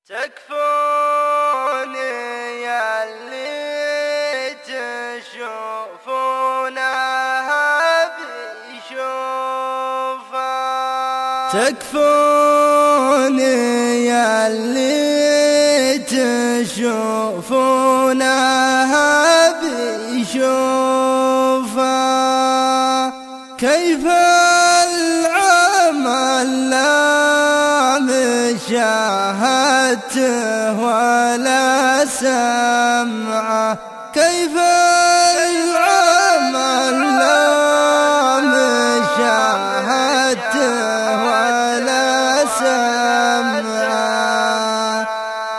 تكفوني ياللي تشوفونها بيشوفا، تكفوني ياللي تشوفونها بيشوفا. كيف العمل لا مشاهدته ولا سمعه، كيف العمل لا مشاهدته ولا سمعه.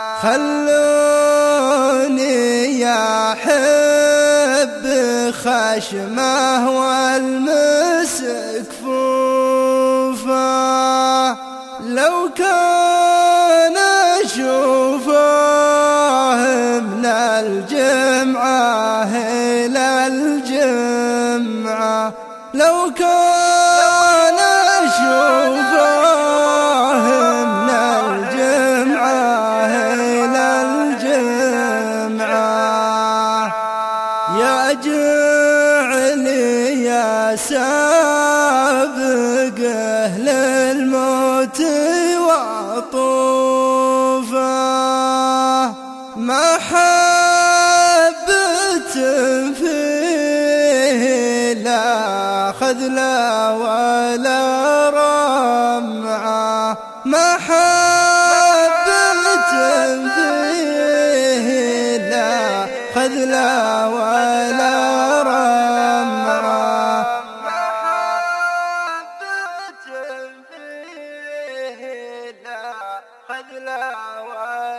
خلوني يا حب خشمه والمسك فوفه، لو كان أشوفه من الجمعة إلى الجمعة، لو كان أشوفه من الجمعة إلى الجمعة. يا جعلي يا سابق أهل الموت وطوفه، ما حبت فيه لا خذله ولا رمعه، ما حبت فيه لا خذله ولا رمعه، ما حبت فيه لا خذله ولا